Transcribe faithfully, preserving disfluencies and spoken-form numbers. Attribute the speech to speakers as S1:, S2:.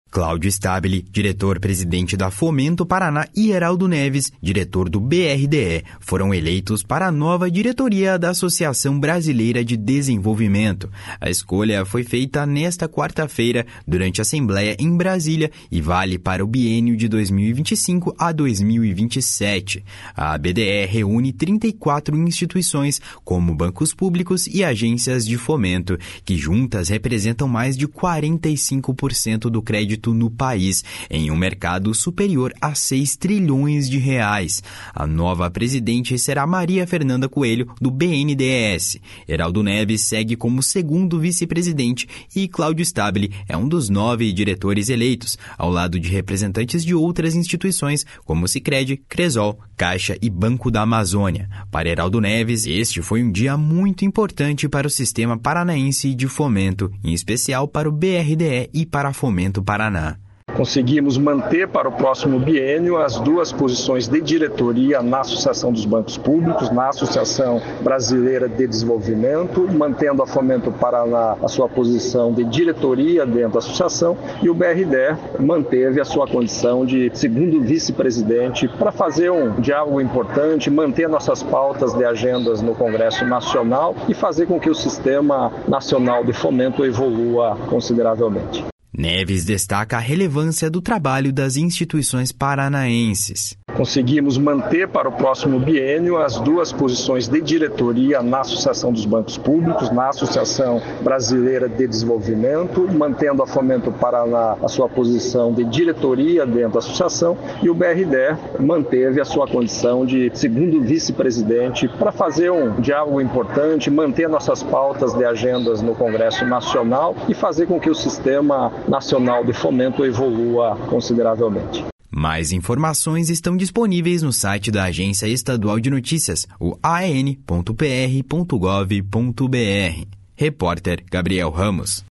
S1: Cláudio Stabile, diretor-presidente da Fomento Paraná, e Heraldo Neves, diretor do B R D E, foram eleitos para a nova diretoria da Associação Brasileira de Desenvolvimento. A escolha foi feita nesta quarta-feira, durante a Assembleia em Brasília, e vale para o biênio de dois mil e vinte e cinco a dois mil e vinte e sete. A B D E reúne trinta e quatro instituições, como bancos públicos e agências de fomento, que juntas representam mais de quarenta e cinco por cento do crédito no país, em um mercado superior a seis trilhões de reais. A nova presidente será Maria Fernanda Coelho, do B N D E S. Heraldo Neves segue como segundo vice-presidente e Cláudio Stabile é um dos nove diretores eleitos, ao lado de representantes de outras instituições, como Sicredi, Cresol, Caixa e Banco da Amazônia. Para Heraldo Neves, este foi um dia muito importante para o sistema paranaense de fomento, em especial para o B R D E e para a Fomento Paraná.
S2: Conseguimos manter para o próximo biênio as duas posições de diretoria na Associação dos Bancos Públicos, na Associação Brasileira de Desenvolvimento, mantendo a Fomento Paraná a sua posição de diretoria dentro da associação, e o B R D E manteve a sua condição de segundo vice-presidente para fazer um diálogo importante, manter nossas pautas de agendas no Congresso Nacional e fazer com que o Sistema Nacional de Fomento evolua consideravelmente.
S1: Neves destaca a relevância do trabalho das instituições paranaenses.
S2: Conseguimos manter para o próximo biênio as duas posições de diretoria na Associação dos Bancos Públicos, na Associação Brasileira de Desenvolvimento, mantendo a Fomento Paraná a sua posição de diretoria dentro da associação, e o B R D E manteve a sua condição de segundo vice-presidente para fazer um diálogo importante, manter nossas pautas de agendas no Congresso Nacional e fazer com que o Sistema Nacional de Fomento evolua consideravelmente.
S1: Mais informações estão disponíveis no site da Agência Estadual de Notícias, o a e n ponto p r ponto gov ponto b r. Repórter Gabriel Ramos.